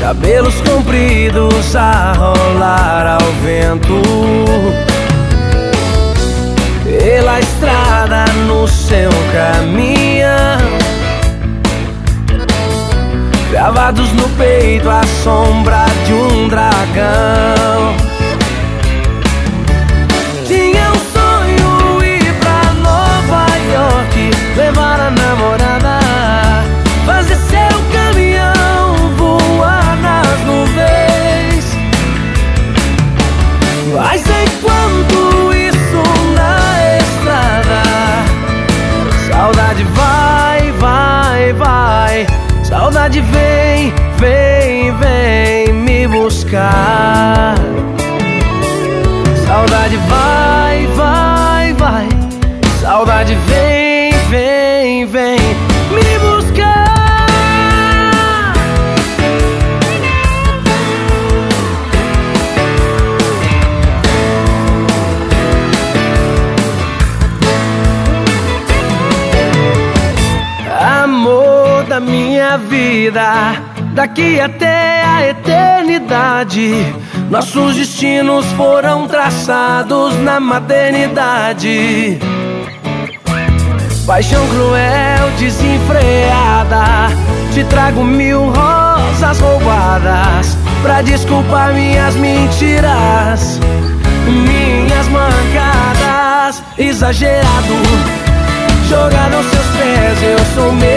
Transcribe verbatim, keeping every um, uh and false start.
cabelos compridos a rolar ao vento, pela estrada no seu caminho, gravados no peito a sombra de um dragão. Tinha um sonho ir pra Nova York, levar a namorada, fazer seu caminhão voar nas nuvens. Mas enquanto isso na estrada, saudade vai, vai, vai. Saudade vem, vem, vem me buscar. Saudade vai, vai, vai. Saudade vem, vem, vem me buscar. Amor da minha vida, daqui até a eternidade, nossos destinos foram traçados na maternidade. Paixão cruel, desenfreada, te trago mil rosas roubadas pra desculpar minhas mentiras, minhas mancadas. Exagerado, jogado aos seus pés, eu sou meu.